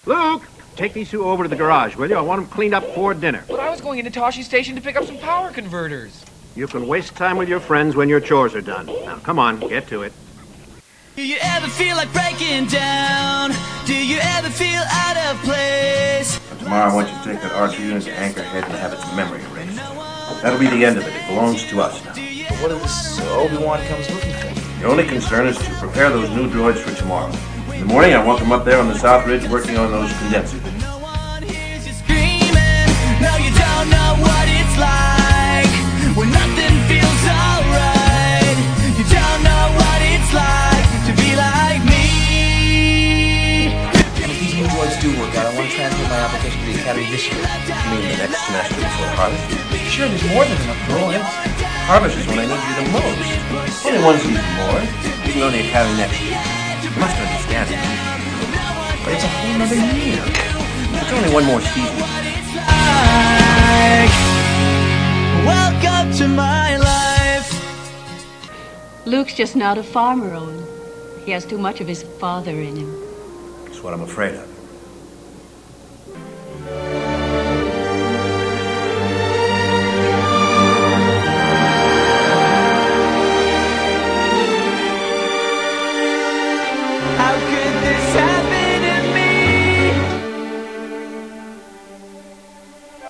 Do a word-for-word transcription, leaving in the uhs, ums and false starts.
Luke, take these two over to the garage, will you? I want them cleaned up for dinner. But I was going into Toshi Station to pick up some power converters. You can waste time with your friends when your chores are done. Now, come on, get to it. Do you ever feel like breaking down? Do you ever feel out of place? Tomorrow I want you to take that R two unit to Anchorhead and have its memory erased. That'll be the end of it. It belongs to us now. But what if this Obi-Wan comes looking for me? Your only concern is to prepare those new droids for tomorrow. In the morning, I want them up there on the South Ridge working on those condensers. No one hears you screaming. No, you don't know what it's like when nothing feels alright. You don't know what it's like to be like me. And if these new droids do work out, I want to transfer my application to the Academy this year. You mean the next semester before Harvest? Sure, there's more than enough droids. Harvest is when I need you the most. Only one season more. You can go to the Academy next year. You must understand it. But it's a whole nother year. It's only one more season. Like, welcome to my life. Luke's just not a farmer, Owen. He has too much of his father in him. That's what I'm afraid of.